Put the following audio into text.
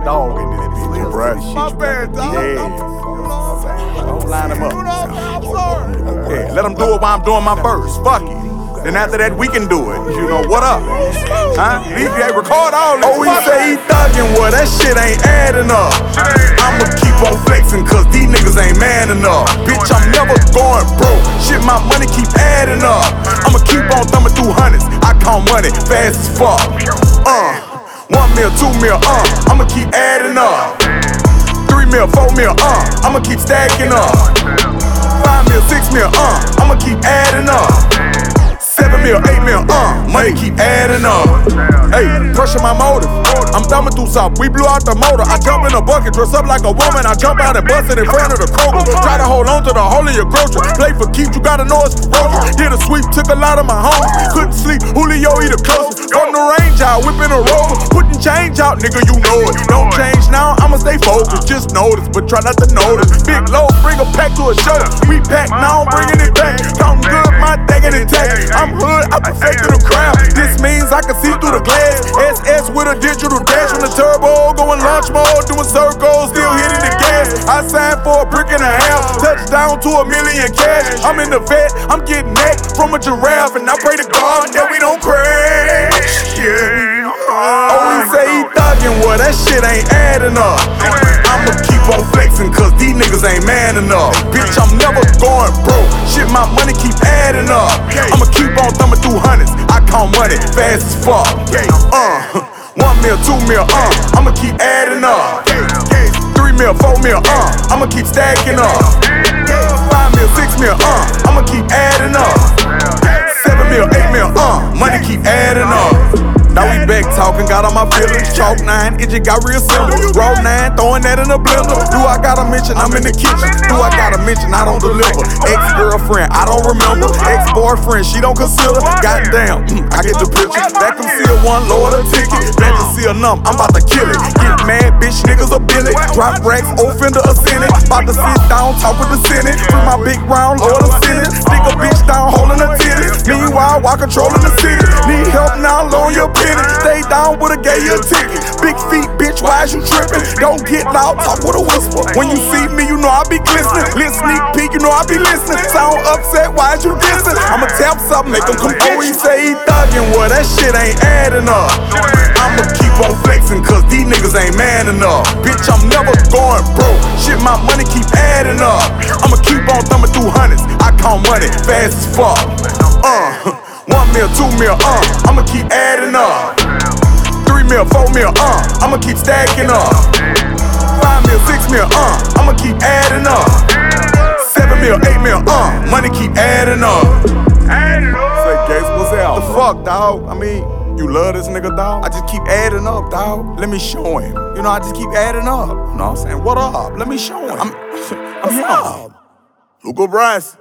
dog in this bitch, bro. My bad, dog. Yeah. Don't line him up. Yeah, let him do it while I'm doing my verse. Fuck it. Then after that, we can do it. You know, what up? Huh? DJ, record all this. Oh, he say he thuggin', well, that shit ain't adding up. I'ma keep on flexing, cause these niggas ain't man enough. Bitch, I'm never going broke. Shit, my money keep adding up. I'ma keep on thumbing through hundreds. I count money fast as fuck. 1 mil, 2 mil, I'ma keep adding up. 3 mil, 4 mil, I'ma keep stacking up. 5 mil, 6 mil, I'ma keep adding up. 7 mil, 8 mil, money keep adding up. Hey, pressure my motive. I'm thumbing through south, we blew out the motor. I jump in a bucket, dress up like a woman. I jump out and bust it in front of the Kroger. Try to hold on to the hole in your grocery. Play for keeps, you gotta know it's ferocious. Did a sweep, took a lot of my home. Couldn't sleep, Julio eat a closest. From the range out, whipping a rover. Putting change out, nigga, you know it. Don't change now, I'ma stay focused. Just notice, but try not to notice. Big load, bring a pack to a show. We pack now, I'm bringing it back. Counting good, my thinking it tax. I'm hood, I perfected the crowd. This means I can see through the glass. SS with a digital dash on the turbo, going launch mode, doing circles, still hitting the gas. I signed for a brick and a half, touchdown to $1 million cash. I'm in the vet, I'm getting neck from a giraffe, and I pray to God that we don't crash. Yeah. Oh, he say he thuggin', well, that shit ain't adding up. I'ma keep on flexing, cause these niggas ain't man enough. Bitch, I'm never going broke. Shit, my money keep adding up. I'ma keep on thumbing through hundreds. I count money fast as fuck. 1 mil, 2 mil, I'ma keep adding up. 3 mil, 4 mil, I'ma keep stacking up. 5 mil, 6 mil, I'ma keep adding up. 7 mil, 8 mil, money keep adding up. Now we back talking, got on my feelings. Chalk 9, it just got real simple. Raw 9, throwing that in a blender. Do I gotta mention I'm in the kitchen? Do I gotta mention I don't deliver? Ex-girlfriend, I don't remember. Ex-boyfriend, she don't consider. Goddamn, I get the picture. That conceal one, lower the ticket. That conceal numb, I'm about to kill it. Get mad, bitch, niggas a billet. Drop racks, offender a senate. About to sit down, talk with the senate. Bring my big round, lower the senate. Stick a bitch down, holding her titties. Meanwhile, while controlling the city. Need help now, loan your penny. Stay down with a gave you a ticket. Big feet, bitch, why is you tripping? Don't get loud, talk with a whisper. When you see me, you know I be glistening. Lit sneak peek, you know I be listening. Sound upset, why is you dissing? I'ma tap something, make them come on. He say he thuggin', well, that shit ain't adding up. I'ma keep on flexing, cause these niggas ain't man enough. Bitch, I'm never going broke. Shit, my money keep adding up. I'ma keep on thumbing through hundreds. I count money fast as fuck. 1 mil, 2 mil, I'ma keep adding up. 3 mil, 4 mil, I'ma keep stacking up. 5 mil, 6 mil, I'ma keep adding up. 7 mil, 8 mil, money keep adding up. Say, Gates, what's out? The fuck, dawg? I mean, you love this nigga, dawg? I just keep adding up, dawg. Let me show him. You know, I just keep adding up. You know what I'm saying? What up? Let me show him. I'm here. Luca Bryce.